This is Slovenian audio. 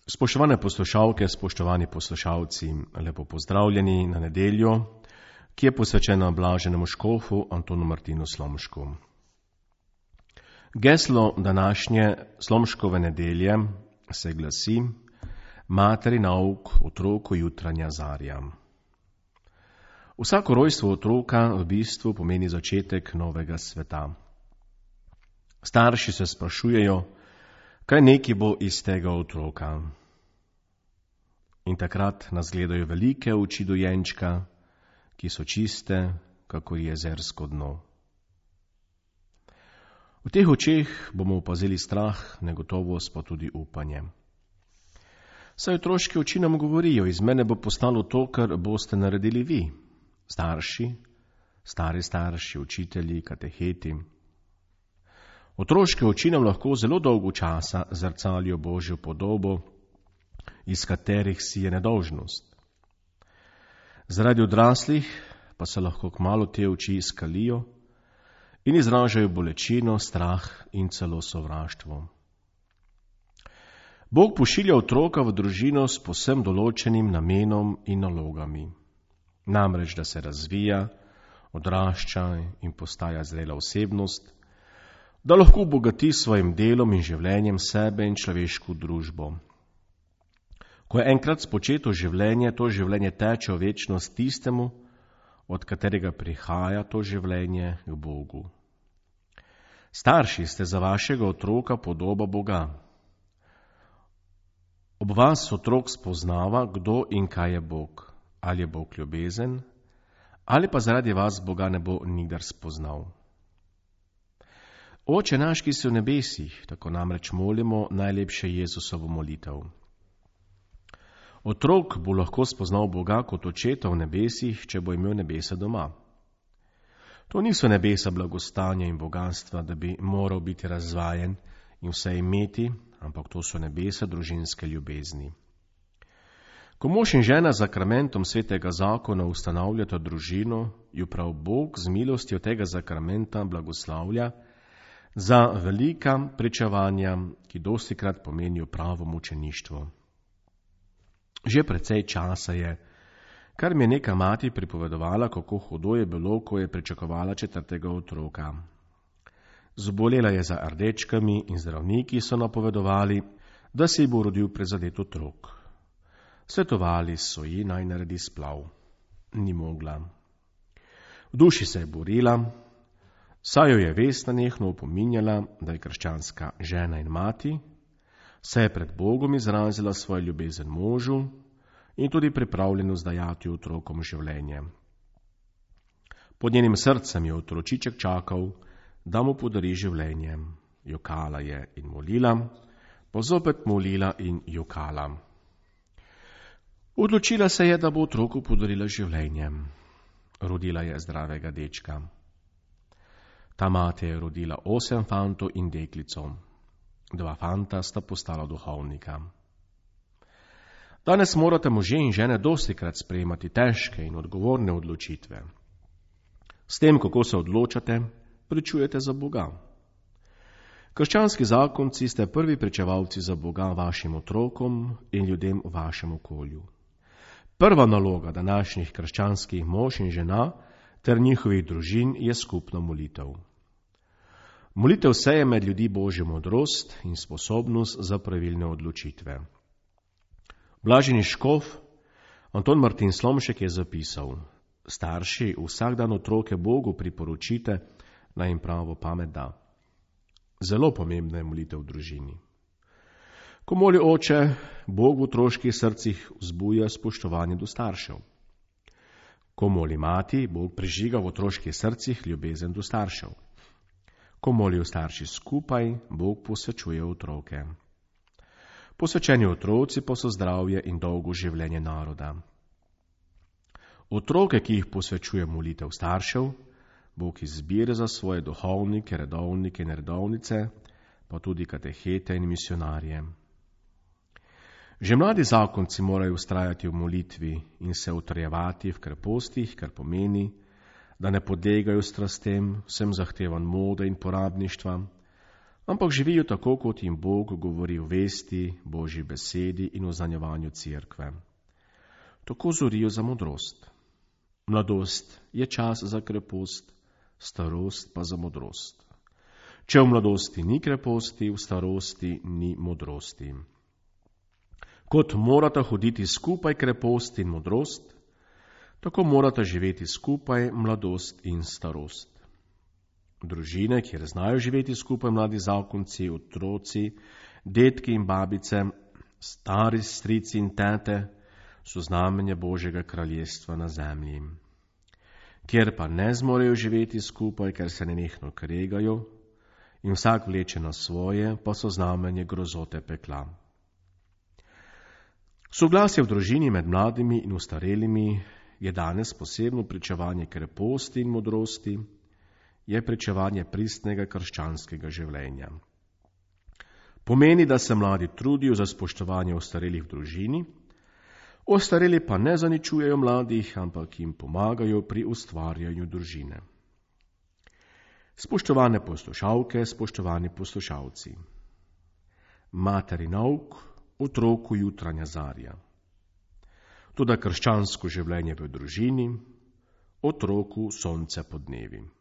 Spoštovane poslušalke, spoštovani poslušalci, lepo pozdravljeni na nedeljo, ki je posvečena blaženemu škofu Antonu Martinu Slomšku. Geslo današnje Slomškove nedelje se glasi: Materi nauk otroku jutranja zarja. Vsako rojstvo otroka v bistvu pomeni začetek novega sveta. Starši se sprašujejo, kaj neki bo iz tega otroka. In takrat nas gledajo velike oči dojenčka, ki so čiste, kakor jezersko dno. V teh očeh bomo opazili strah, negotovost pa tudi upanje. Saj otroške oči nam govorijo, iz mene bo postalo to, kar boste naredili vi, starši, stari starši, učitelji, kateheti. Otroške oči nam lahko zelo dolgo časa zrcalijo Božjo podobo, iz katerih si je nedolžnost. Zaradi odraslih pa se lahko kmalu te oči skalijo in izražajo bolečino, strah in celo sovraštvo. Bog pošilja otroka v družino s povsem določenim namenom in nalogami. Namreč, da se razvija, odrašča in postaja zrela osebnost, da lahko obogati s svojim delom in življenjem sebe in človeško družbo. Ko je enkrat spočeto življenje, to življenje teče v večnost tistemu, od katerega prihaja to življenje k Bogu. Starši ste za vašega otroka podoba Boga. Ob vas otrok spoznava, kdo in kaj je Bog. Ali je Bog ljubezen, ali pa zaradi vas Boga ne bo nikdar spoznal. Oče naš, ki si v nebesih, tako namreč molimo najlepše Jezusovo molitev. Otrok bo lahko spoznal Boga kot očeta v nebesih, če bo imel nebesa doma. To niso nebesa blagostanja in bogatstva, da bi moral biti razvajen in vse imeti, ampak to so nebesa družinske ljubezni. Ko mož in žena z sakramentom svetega zakona ustanavljata družino, jo prav Bog z milostjo tega sakramenta blagoslavlja za velika pričevanja, ki dostikrat pomenijo pravo mučeništvo. Že precej časa je, kar mi je neka mati pripovedovala, kako hudo je bilo, ko je pričakovala 4. otroka. Zbolela je za rdečkami in zdravniki so napovedovali, da se ji bo rodil prizadet otrok. Svetovali so ji, naj naredi splav. Ni mogla. V duši se je borila, saj jo je vest nenehno opominjala, da je krščanska žena in mati, se je pred Bogom izrazila svoj ljubezen možu in tudi pripravljenost dajati otrokom življenje. Pod njenim srcem je otročiček čakal, da mu podari življenje. Jokala je in molila, pa zopet molila in jokala. Odločila se je, da bo otroku podarila življenje. Rodila je zdravega dečka. Ta mati je rodila 8 fantov in deklico. 2 fanta sta postala duhovnika. Danes morate možje in žene dostikrat sprejemati težke in odgovorne odločitve. S tem, kako se odločate, pričujete za Boga. Krščanski zakonci ste prvi pričevalci za Boga vašim otrokom in ljudem v vašem okolju. Prva naloga današnjih krščanskih mož in žena ter njihovih družin je skupna molitev. Molitev seje med ljudi Božjo modrost in sposobnost za pravilne odločitve. Blaženi škof Anton Martin Slomšek je zapisal: starši, vsak dan otroke Bogu priporočite, naj jim pravo pamet da. Zelo pomembna je molitev v družini. Ko moli oče, Bog v otroških srcih vzbuja spoštovanje do staršev. Ko moli mati, Bog prižiga v otroških srcih ljubezen do staršev. Ko molijo starši skupaj, Bog posvečuje otroke. Posvečeni otroci pa so zdravje in dolgo življenje naroda. Otroke, ki jih posvečuje molitev staršev, Bog izbira za svoje duhovnike, redovnike in redovnice, pa tudi katehete in misionarje. Že mladi zakonci morajo vztrajati v molitvi in se utrjevati v krepostih, kar pomeni, da ne podlegajo strastem, vsem zahtevam mode in porabništva, ampak živijo tako, kot jim Bog govori v vesti, Božji besedi in v zanjevanju cerkve. Tako zorijo za modrost. Mladost je čas za krepost, starost pa za modrost. Če v mladosti ni kreposti, v starosti ni modrosti. Kot morata hoditi skupaj krepost in modrost, tako morata živeti skupaj mladost in starost. Družine, kjer znajo živeti skupaj mladi zakonci, otroci, detki in babice, stari strici in tete, so znamenje Božjega kraljestva na zemlji. Kjer pa ne zmorejo živeti skupaj, ker se nenehno kregajo in vsak vleče na svoje, pa so znamenje grozote pekla. Soglasje v družini med mladimi in ustarelimi je danes posebno pričevanje kreposti in modrosti, je pričevanje pristnega krščanskega življenja. Pomeni, da se mladi trudijo za spoštovanje ostarelih v družini, ostareli pa ne zaničujejo mladih, ampak jim pomagajo pri ustvarjanju družine. Spoštovane poslušalke, spoštovani poslušalci, materi nauk, otroku jutranja zarja. Toda krščansko življenje v družini, otroku sonce pod dnevi.